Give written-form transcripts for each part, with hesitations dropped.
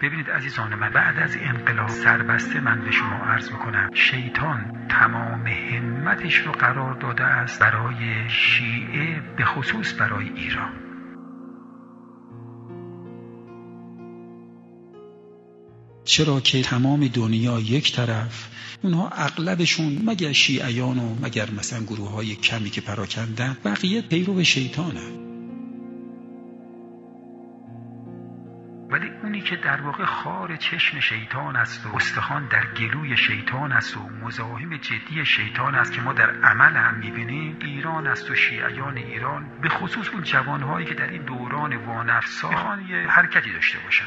ببینید عزیزان من، بعد از انقلاب سربسته من به شما عرض میکنم شیطان تمام همتش رو قرار داده است برای شیعه، به خصوص برای ایران. چرا که تمام دنیا یک طرف، اونها اغلبشون مگر شیعیان و مگر مثلا گروه های کمی که پراکندن، بقیه پیرو شیطانن. ولی اونی که در واقع خار چشم شیطان است و استخوان در گلوی شیطان است و مزاحم جدی شیطان است که ما در عمل هم میبینیم، ایران است و شیعیان ایران، به خصوص اون جوانهایی که در این دوران وانفسا میخوان یه حرکتی داشته باشن.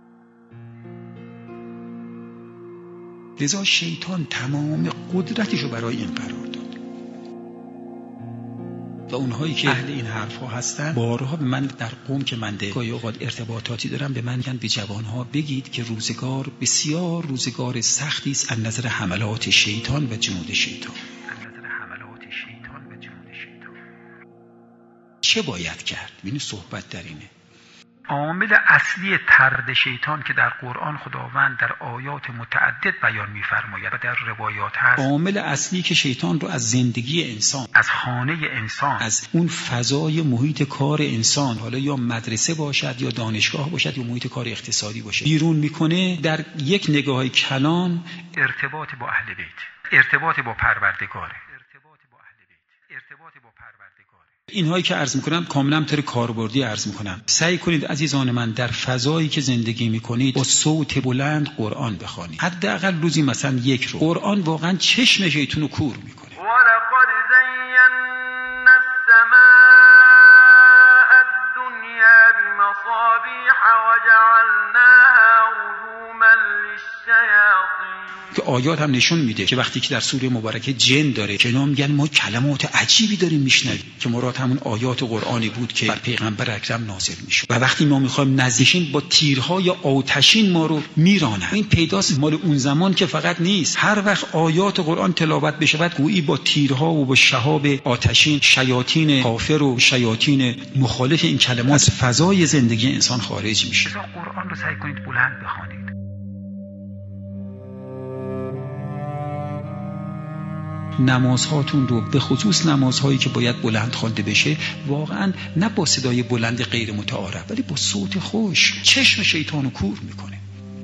لذا شیطان تمام قدرتشو برای این قرار داد و اونهایی که اهل این حرفا هستن بارها به من در قم که من گاهی اوقات ارتباطاتی دارم به من میگن به جوانها بگید که روزگار بسیار روزگار سختی است از نظر حملات شیطان و جنود شیطان. چه باید کرد؟ ببین صحبت در اینه. عامل اصلی طرد شیطان که در قرآن خداوند در آیات متعدد بیان می‌فرماید و در روایات هست، عامل اصلی که شیطان رو از زندگی انسان، از خانه انسان، از اون فضای محیط کار انسان، حالا یا مدرسه باشد یا دانشگاه باشد یا محیط کار اقتصادی باشه، بیرون میکنه در یک نگاه کلان ارتباط با اهل بیت، ارتباط با پروردگاره. اینهایی که عرض میکنم کاملا طور کاربردی عرض میکنم. سعی کنید عزیزان من در فضایی که زندگی میکنید با صوت بلند قرآن بخوانید، حداقل روزی مثلا یک رو. قرآن واقعا چشم شیطان رو کور میکنه. ولقد زینا السماء الدنیا بمصابیح وجعلناها رجوما للشیاطین، که آیات هم نشون میده که وقتی که در سوره مبارکه جن داره که اینا میگن ما کلمات عجیبی داریم میشنویم، که مراد همون آیات قرآنی بود که بر پیغمبر اکرم نازل میشد و وقتی ما میخوایم نزدیکیم با تیرهای آتشین ما رو میرانن. این پیداست مال اون زمان که فقط نیست، هر وقت آیات قرآن تلاوت بشود گویی با تیرها و با شهاب آتشین شیاطین کافر و شیاطین مخالف این کلمات از فضای زندگی انسان خارج میشه. قرآن رو سعی کنید بلند بخوانید. نمازهاتون رو به خصوص نمازهایی که باید بلند خوانده بشه واقعا نه با صدای بلند غیر متعارف ولی با صوت خوش، چشم شیطان رو کور میکنه.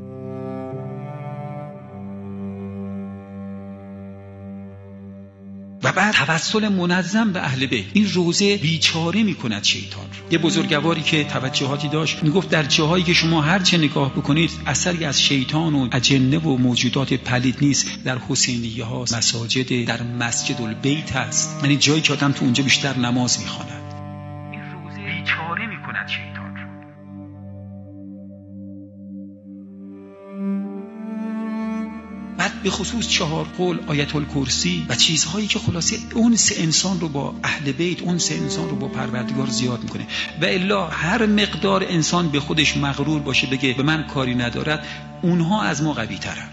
و بعد توسل منظم به اهل بیت، این روزه بیچاره میکند شیطان رو. یه بزرگواری که توجهاتی داشت میگفت در جاهایی که شما هر چه نگاه بکنید اثری از شیطان و اجنه و موجودات پلید نیست، در حسینیه ها، مساجد، در مسجد البیت هست، یعنی جایی که آدم تو اونجا بیشتر نماز میخواند. این روزه بیچاره میکند شیطان رو. بعد به خصوص 4 قول، آیت الکرسی و چیزهایی که خلاصه اونس انسان رو با اهل بیت، اونس انسان رو با پروردگار زیاد میکنه. و الا هر مقدار انسان به خودش مغرور باشه بگه به من کاری ندارد، اونها از ما قوی ترن.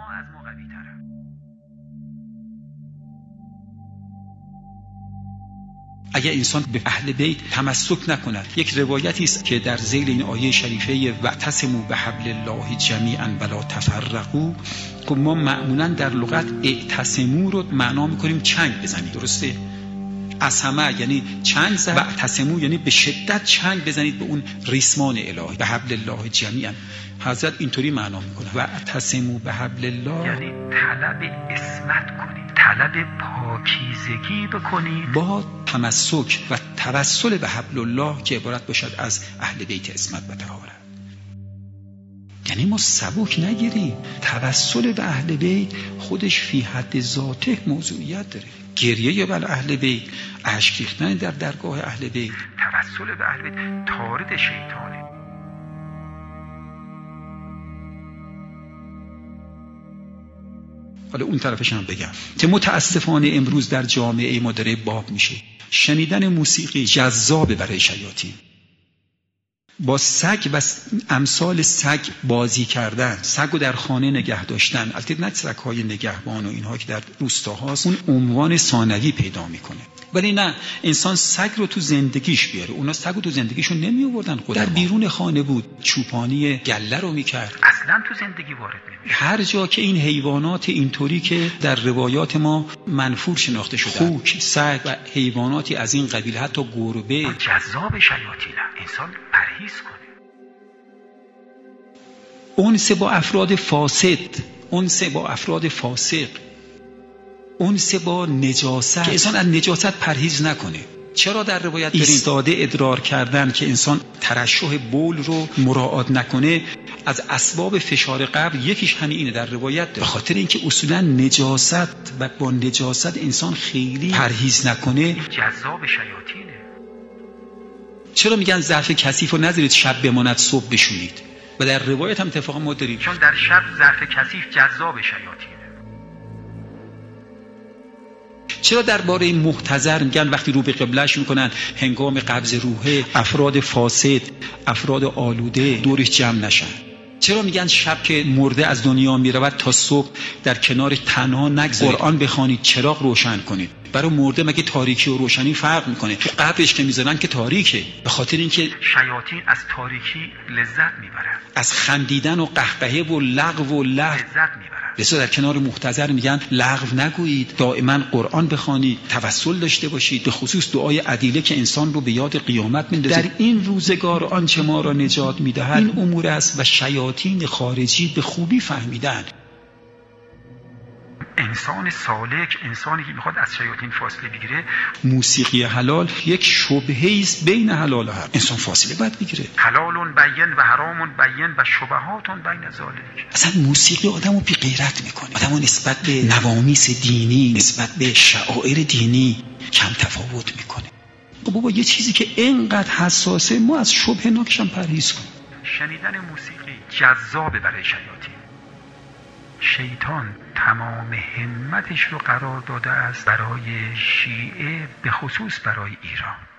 اگر انسان به اهل بیت تمسک نکند، یک روایتی است که در ذیل این آیه شریفه واعتصموا بحبل الله جمیعا ولا تفرقوا، که ما معمولا در لغت اعتصموا رو معنا میکنیم چنگ بزنید، درسته؟ عصمه یعنی چنگ زد، واعتصموا یعنی به شدت چنگ بزنید به اون ریسمان الهی، به حبل الله جمیعا. حضرت اینطوری معنا میکنه واعتصموا بحبل الله یعنی طلب عصمت کنید، طلب پاکیزگی بکنید با تمسک و توسل به حبل الله که عبارت باشد از اهل بیت عصمت و طهارت. یعنی ما سبک نگیریم، توسل به اهل بیت خودش فی حد ذاته موضوعیت داره. گریه بر اهل بیت، اشک ریختن در درگاه اهل بیت، توسل به اهل بیت طارد شیطانه. حالا اون طرفش هم بگم که متاسفانه امروز در جامعه ما داره باب میشه شنیدن موسیقی جذاب برای شیاطین. با سگ و امثال سگ بازی کردن، سگ رو در خانه نگه داشتن، البته نه سگ‌های نگهبان و اینها که در روستاهاست، اون عنوان ثانوی پیدا میکنه. ولی نه، انسان سگ رو تو زندگیش بیاره. اونا سگ رو تو زندگیشون نمی آوردن، در بیرون خانه بود، چوپانی گله رو میکرد، اصلا تو زندگی وارد نمیشه. هر جا که این حیوانات اینطوری که در روایات ما منفور شناخته شده، خوک، سگ و حیواناتی از این قبیل، حتی گربه، جذاب شیاطینه. انسان پرهیز کنه. انس با افراد فاسد، انس با افراد فاسق، انس با نجاست، که انسان از نجاست پرهیز نکنه. چرا در روایت داریم ایستاده ادرار کردن، که انسان ترشح بول رو مراعات نکنه؟ از اسباب فشار قبر یکیش همین اینه در روایت داره. به خاطر اینکه اصولا نجاست و با نجاست انسان خیلی پرهیز نکنه جذاب شیاطینه. چرا میگن ظرف کثیف رو نذارید شب بماند صبح بشویید؟ و در روایت هم اتفاقا ما داریم، چون در شب ظرف کثیف جذاب شیاطینه. چرا درباره محتضر میگن وقتی رو به قبلهش میکنن هنگام قبض روحه افراد فاسد، افراد آلوده دورش جمع نشن؟ چرا میگن شب که مرده از دنیا میرود تا صبح در کنار تنها نگذارید، قرآن بخوانید، چراغ روشن کنید؟ برای مرده مگه تاریکی و روشنی فرق میکنه؟ تو قبرش که میذارن که تاریکه. به خاطر اینکه شیاطین از تاریکی لذت میبرن، از خندیدن و قهقهه و لغو و لهو لذت میبرن. لذا در کنار محتضر میگن لغو نگویید، دائما قرآن بخوانید، توسل داشته باشید، به خصوص دعای عدیله که انسان رو به یاد قیامت میندازه. در این روزگار آنچه ما را نجات میدهد این امور است و شیاطین خارجی به خوبی فهمیدن. انسان سالک، انسانی که میخواد از شیاطین فاصله بگیره، موسیقی حلال یک شبهه است بین حلال و حرام. انسان فاصله باید بگیره. حلال بین و حرام بین و شبهات بین ذالک. اصلا موسیقی آدمو بی غیرت میکنه، آدمو نسبت به نوامیس دینی، نسبت به شعائر دینی کم تفاوت میکنه. بابا یه چیزی که اینقدر حساسه ما از شبهه ناکشم پرهیز کنیم. شنیدن موسیقی جذابه برای شیاطین. شیطان تمام همتش رو قرار داده است برای شیعه، به خصوص برای ایران.